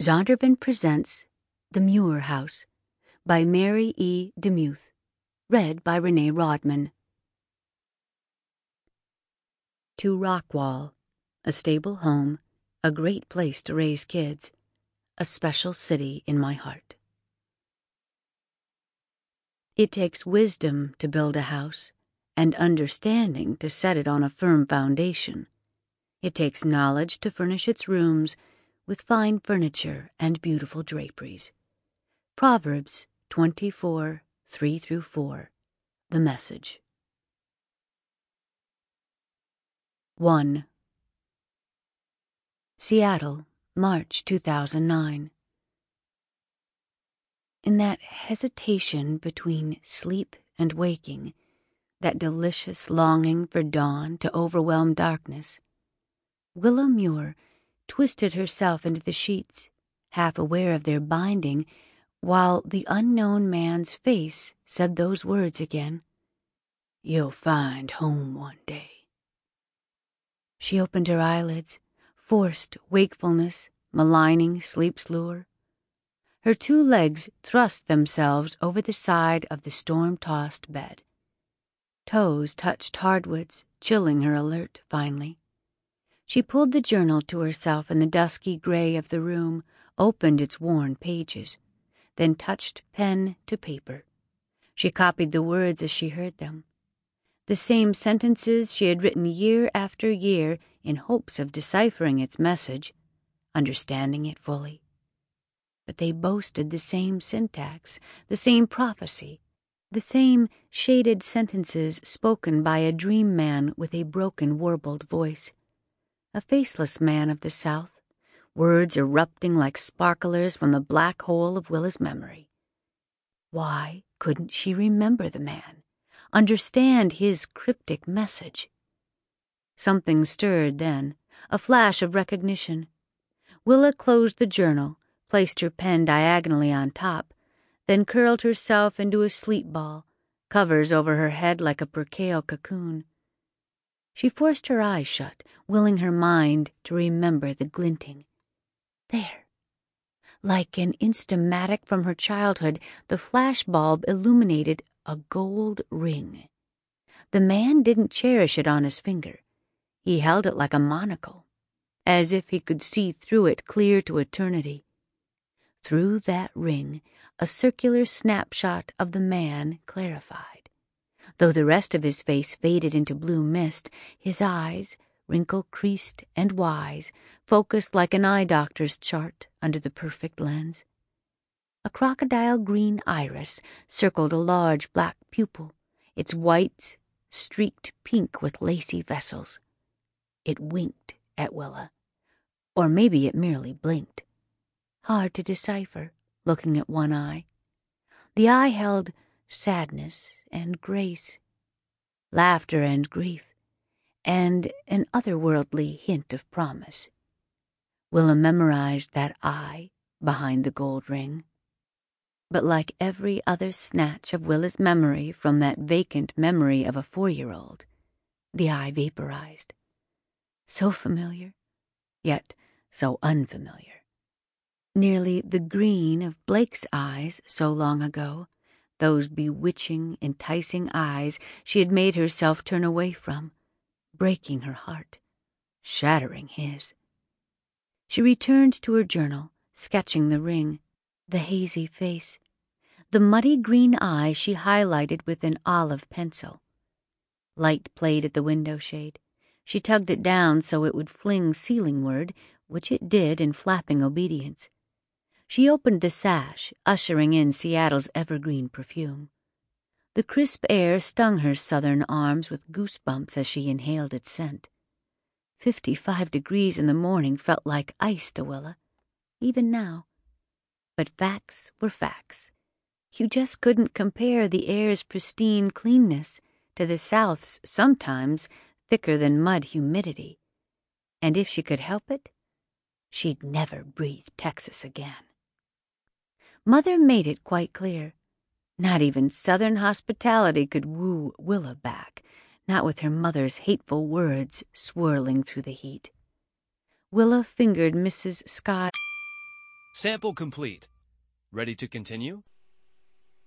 Zondervan presents The Muir House by Mary E. DeMuth, read by Renee Rodman. To Rockwall, a stable home, a great place to raise kids, a special city in my heart. It takes wisdom to build a house and understanding to set it on a firm foundation. It takes knowledge to furnish its rooms with fine furniture and beautiful draperies. Proverbs 24, 3-4. The Message. 1. Seattle, March 2009. In that hesitation between sleep and waking, that delicious longing for dawn to overwhelm darkness, Willa Muir twisted herself into the sheets, half aware of their binding, while the unknown man's face said those words again. "You'll find home one day." She opened her eyelids, forced wakefulness, maligning sleep's lure. Her two legs thrust themselves over the side of the storm-tossed bed. Toes touched hardwoods, chilling her alert finally. She pulled the journal to herself in the dusky gray of the room, opened its worn pages, then touched pen to paper. She copied the words as she heard them. The same sentences she had written year after year in hopes of deciphering its message, understanding it fully. But they boasted the same syntax, the same prophecy, the same shaded sentences spoken by a dream man with a broken, warbled voice. A faceless man of the South, words erupting like sparklers from the black hole of Willa's memory. Why couldn't she remember the man, understand his cryptic message? Something stirred then, a flash of recognition. Willa closed the journal, placed her pen diagonally on top, then curled herself into a sleep ball, covers over her head like a percale cocoon. She forced her eyes shut, willing her mind to remember the glinting. There. Like an instamatic from her childhood, the flash bulb illuminated a gold ring. The man didn't cherish it on his finger. He held it like a monocle, as if he could see through it clear to eternity. Through that ring, a circular snapshot of the man clarified. Though the rest of his face faded into blue mist, his eyes, wrinkle-creased and wise, focused like an eye doctor's chart under the perfect lens. A crocodile-green iris circled a large black pupil, its whites streaked pink with lacy vessels. It winked at Willa, or maybe it merely blinked. Hard to decipher, looking at one eye. The eye held sadness and grace, laughter and grief, and an otherworldly hint of promise. Willa memorized that eye behind the gold ring. But like every other snatch of Willa's memory from that vacant memory of a 4-year-old, the eye vaporized. So familiar, yet so unfamiliar. Nearly the green of Blake's eyes so long ago, those bewitching, enticing eyes she had made herself turn away from, breaking her heart, shattering his. She returned to her journal, sketching the ring, the hazy face, the muddy green eye she highlighted with an olive pencil. Light played at the window shade. She tugged it down so it would fling ceilingward, which it did in flapping obedience. She opened the sash, ushering in Seattle's evergreen perfume. The crisp air stung her southern arms with goosebumps as she inhaled its scent. 55 degrees in the morning felt like ice to Willa, even now. But facts were facts. You just couldn't compare the air's pristine cleanness to the South's sometimes thicker-than-mud humidity. And if she could help it, she'd never breathe Texas again. Mother made it quite clear. Not even Southern hospitality could woo Willa back, not with her mother's hateful words swirling through the heat. Willa fingered Mrs. Scott's Sample complete. Ready to continue?